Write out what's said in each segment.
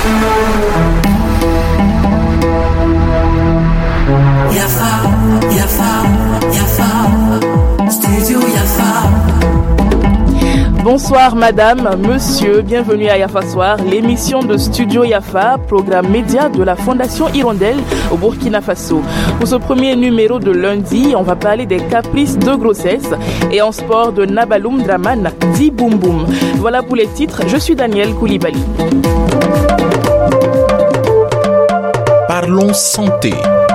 Bonsoir madame, monsieur, bienvenue à Yafa Soir, l'émission de Studio Yafa, programme média de la Fondation Hirondelle au Burkina Faso. Pour ce premier numéro de lundi, on va parler des caprices de grossesse et en sport de Nabaloum Draman, dit Boum Boum. Voilà pour les titres, je suis Daniel Koulibaly. Parlons santé.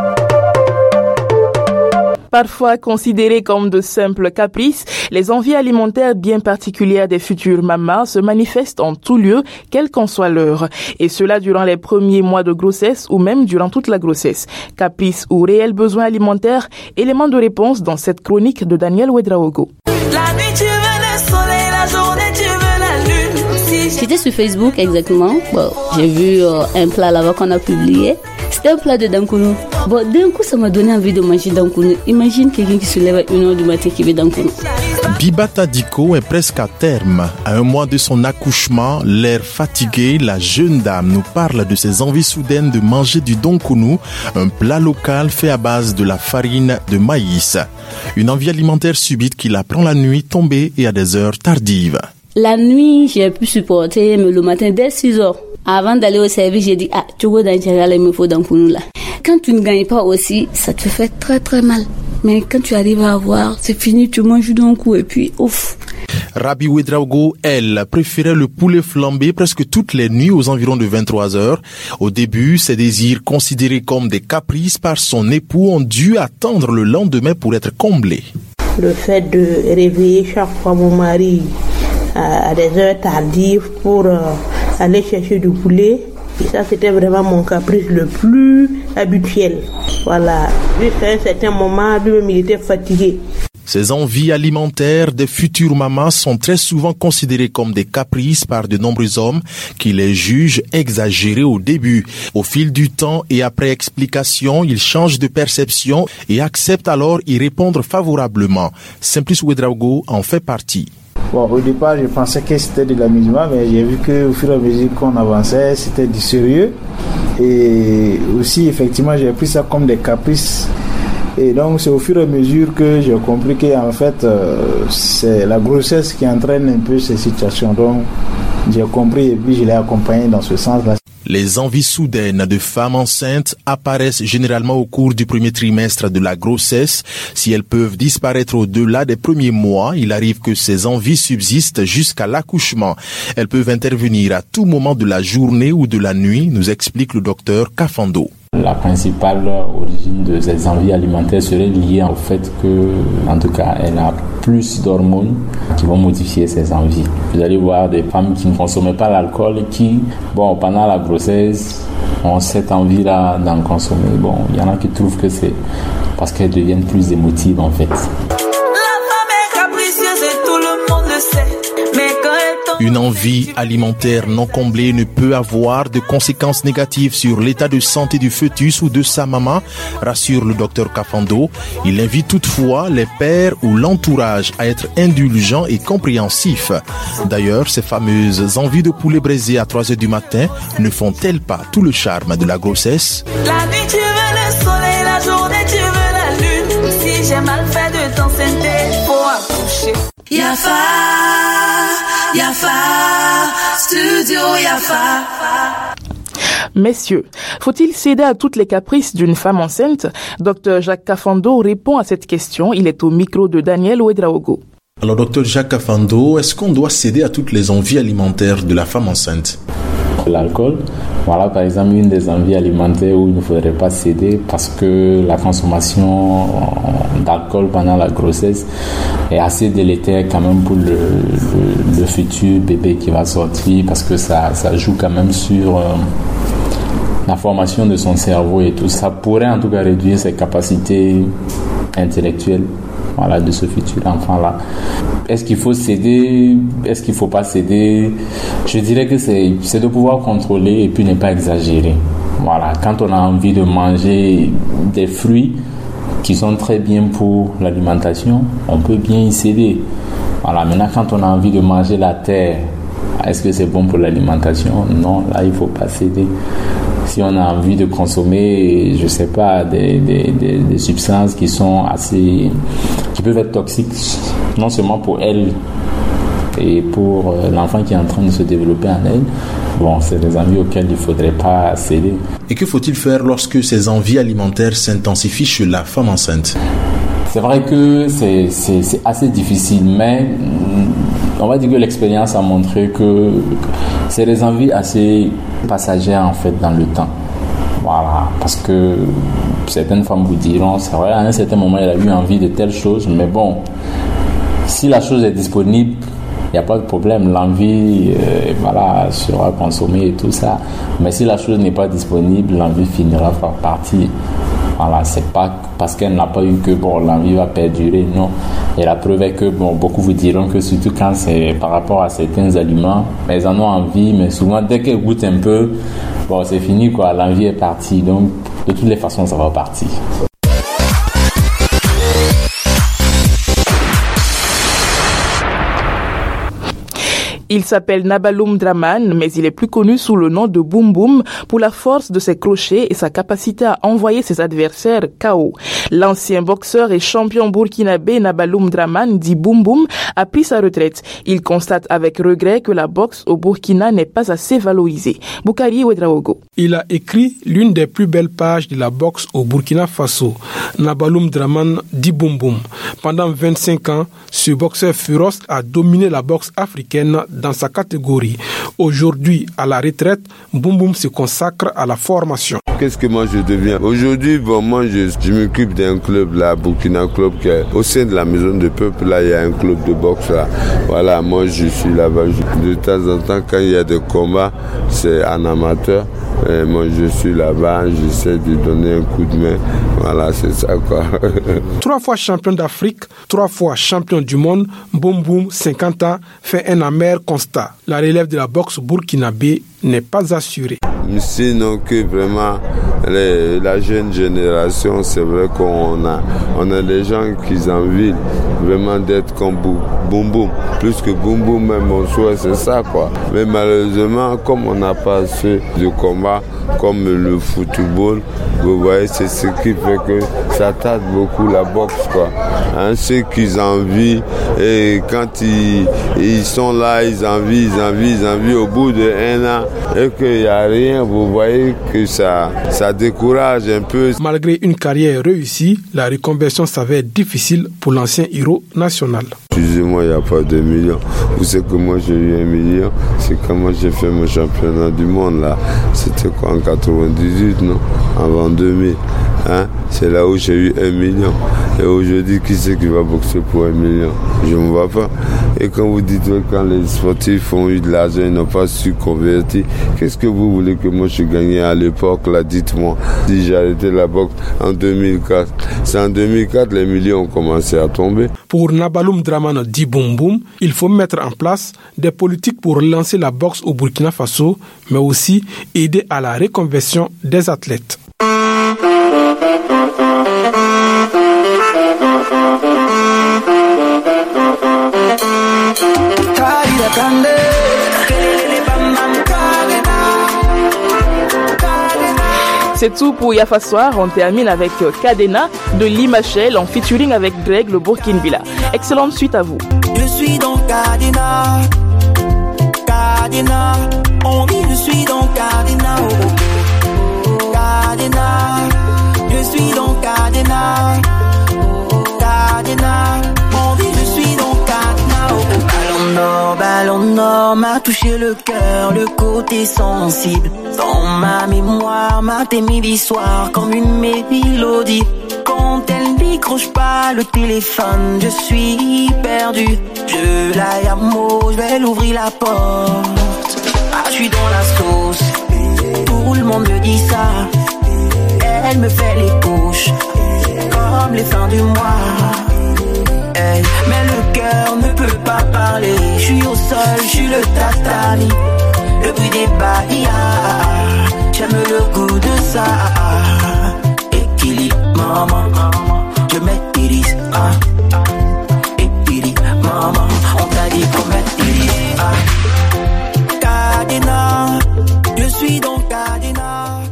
Parfois considérées comme de simples caprices, les envies alimentaires bien particulières des futures mamans se manifestent en tout lieu, quelle qu'en soit l'heure. Et cela durant les premiers mois de grossesse ou même durant toute la grossesse. Caprices ou réels besoins alimentaires, éléments de réponse dans cette chronique de Daniel Ouedraogo. La nuit tu veux le soleil, la journée tu veux la lune. J'étais sur Facebook exactement. Bon, j'ai vu un plat là-bas qu'on a publié. C'était un plat de dankounou. Bon, d'un coup, ça m'a donné envie de manger dankounou. Imagine quelqu'un qui se lève à 1h du matin qui veut dankounou. Bibata Diko est presque à terme. À un mois de son accouchement, l'air fatigué, la jeune dame nous parle de ses envies soudaines de manger du dankounou, un plat local fait à base de la farine de maïs. Une envie alimentaire subite qui la prend la nuit tombée et à des heures tardives. La nuit, j'ai pu supporter, mais le matin, dès 6h, avant d'aller au service, j'ai dit, tu vois, il me faut dankounou là. Quand tu ne gagnes pas aussi, ça te fait très très mal. Mais quand tu arrives à avoir, c'est fini, tu manges d'un coup et puis ouf. Rabi Ouedraogo, elle, préférait le poulet flambé presque toutes les nuits aux environs de 23h. Au début, ses désirs considérés comme des caprices par son époux ont dû attendre le lendemain pour être comblés. Le fait de réveiller chaque fois mon mari à des heures tardives pour aller chercher du poulet, et ça c'était vraiment mon caprice le plus habituel. Voilà, jusqu'à un certain moment, lui-même il était fatigué. Ces envies alimentaires des futures mamans sont très souvent considérées comme des caprices par de nombreux hommes qui les jugent exagérés au début. Au fil du temps et après explication, ils changent de perception et acceptent alors y répondre favorablement. Simplice Ouedraogo en fait partie. Bon, au départ, je pensais que c'était de l'amusement, mais j'ai vu qu'au fur et à mesure qu'on avançait, c'était du sérieux. Et aussi, effectivement, j'ai pris ça comme des caprices. Et donc, c'est au fur et à mesure que j'ai compris qu'en fait, c'est la grossesse qui entraîne un peu ces situations. Donc, j'ai compris et puis je l'ai accompagné dans ce sens-là. Les envies soudaines de femmes enceintes apparaissent généralement au cours du premier trimestre de la grossesse. Si elles peuvent disparaître au-delà des premiers mois, il arrive que ces envies subsistent jusqu'à l'accouchement. Elles peuvent intervenir à tout moment de la journée ou de la nuit, nous explique le docteur Kafando. La principale origine de ces envies alimentaires serait liée au fait que, en tout cas, elle a plus d'hormones qui vont modifier ces envies. Vous allez voir des femmes qui ne consommaient pas l'alcool et qui, pendant la grossesse, ont cette envie-là d'en consommer. Il y en a qui trouvent que c'est parce qu'elles deviennent plus émotives, en fait. Une envie alimentaire non comblée ne peut avoir de conséquences négatives sur l'état de santé du fœtus ou de sa maman, rassure le docteur Kafando. Il invite toutefois les pères ou l'entourage à être indulgents et compréhensifs. D'ailleurs, ces fameuses envies de poulet braisé à 3h du matin ne font-elles pas tout le charme de la grossesse? La nuit tu veux le soleil, la journée tu veux la lune. Si j'ai mal fait de t'enceinte, faut accoucher. Yafa, Yafa, Studio Yafa. Messieurs, faut-il céder à toutes les caprices d'une femme enceinte? Dr Jacques Kafando répond à cette question. Il est au micro de Daniel Ouedraogo. Alors, docteur Jacques Kafando, est-ce qu'on doit céder à toutes les envies alimentaires de la femme enceinte? L'alcool, voilà par exemple une des envies alimentaires où il ne faudrait pas céder parce que la consommation d'alcool pendant la grossesse est assez délétère quand même pour le futur bébé qui va sortir, parce que ça joue quand même sur la formation de son cerveau et tout. Ça pourrait en tout cas réduire ses capacités intellectuelles, voilà, de ce futur enfant-là. Est-ce qu'il faut céder? Est-ce qu'il ne faut pas céder? Je dirais que c'est de pouvoir contrôler et puis ne pas exagérer. Voilà, quand on a envie de manger des fruits qui sont très bien pour l'alimentation, on peut bien y céder. Voilà, maintenant quand on a envie de manger la terre, Est-ce que c'est bon pour l'alimentation? Non, là, il ne faut pas céder. Si on a envie de consommer, je ne sais pas, des substances qui peuvent être toxiques, non seulement pour elle et pour l'enfant qui est en train de se développer en elle, bon, c'est des envies auxquelles il ne faudrait pas céder. Et que faut-il faire lorsque ces envies alimentaires s'intensifient chez la femme enceinte? C'est vrai que c'est assez difficile, mais on va dire que l'expérience a montré que c'est des envies assez passagères en fait dans le temps. Voilà, parce que certaines femmes vous diront, c'est vrai, à un certain moment, elle a eu envie de telle chose, mais bon, si la chose est disponible, il n'y a pas de problème, l'envie sera consommée et tout ça. Mais si la chose n'est pas disponible, l'envie finira par partir. Voilà, c'est pas parce qu'elle n'a pas eu que l'envie va perdurer, non. Et la preuve est que beaucoup vous diront que surtout quand c'est par rapport à certains aliments, elles en ont envie, mais souvent dès qu'elles goûtent un peu, c'est fini quoi, l'envie est partie. Donc de toutes les façons, ça va partir. Il s'appelle Nabaloum Dramane, mais il est plus connu sous le nom de Boum Boum pour la force de ses crochets et sa capacité à envoyer ses adversaires KO. L'ancien boxeur et champion burkinabé Nabaloum Dramane, dit Boum Boum, a pris sa retraite. Il constate avec regret que la boxe au Burkina n'est pas assez valorisée. Boukari Ouedraogo. Il a écrit l'une des plus belles pages de la boxe au Burkina Faso. Nabaloum Dramane dit Boum Boum. Pendant 25 ans, ce boxeur féroce a dominé la boxe africaine dans sa catégorie. Aujourd'hui, à la retraite, Boum Boum se consacre à la formation. Qu'est-ce que moi je deviens? Aujourd'hui, moi je m'occupe d'un club là, Burkina Club, qui est au sein de la Maison du Peuple. Là, il y a un club de boxe là. Voilà, moi je suis là-bas. De temps en temps, quand il y a des combats, c'est un amateur. Et moi je suis là-bas, j'essaie de donner un coup de main. Voilà, c'est ça quoi. 3 fois champion d'Afrique, 3 fois champion du monde, Boum Boum, 50 ans, fait un amer constat. La relève de la boxe burkinabé n'est pas assurée. Sinon que vraiment la jeune génération, c'est vrai qu'on a des gens qui envient vraiment d'être comme Boum Boum. Plus que Boum Boum, même mon souhait, c'est ça quoi. Mais malheureusement, comme on n'a pas assez de combat comme le football, vous voyez, c'est ce qui fait que ça tarde beaucoup la boxe quoi. Ceux qui envient, et quand ils sont là, ils envient au bout d'1 an et qu'il n'y a rien, vous voyez que ça décourage un peu. Malgré une carrière réussie, la reconversion s'avère difficile pour l'ancien héros national. Excusez-moi, il n'y a pas de millions. Vous savez que moi j'ai eu 1 million, c'est quand moi j'ai fait mon championnat du monde là. C'était quoi en 98, non? Avant 2000. C'est là où j'ai eu 1 million. Et aujourd'hui, qui c'est qui va boxer pour 1 million? Je ne me vois pas. Et quand vous dites que quand les sportifs ont eu de l'argent, ils n'ont pas su convertir, qu'est-ce que vous voulez que moi je gagnais à l'époque là? Dites-moi. Si j'ai arrêté la boxe en 2004, c'est en 2004 les millions ont commencé à tomber. Pour Nabaloum Dramane dit Boum Boum, il faut mettre en place des politiques pour relancer la boxe au Burkina Faso, mais aussi aider à la reconversion des athlètes. C'est tout pour Yafa Soir. On termine avec Kadena de Limachel en featuring avec Greg le Burkinabé. Excellente suite à vous. Je suis dans Kadena, Kadena, on dit je suis dans Kadena, Kadena, je suis dans Kadena, Kadena, on dit je suis dans Kadena. Ballon d'or m'a touché le cœur, le côté sensible. Dans ma mémoire, matin, midi, soir, comme une mélodie. Quand elle décroche pas le téléphone, je suis perdu. Je la yamo, je vais l'ouvrir la porte. Je suis dans la sauce, tout le monde me dit ça. Elle me fait les couches, comme les fins du mois. Mais le cœur ne peut pas parler. Je suis au sol, je suis le tatami. Le bruit des bahia, j'aime le goût de ça. Équilibre, maman, je m'étilise. Équilibre, maman, on t'a dit qu'on m'étilise. had enough.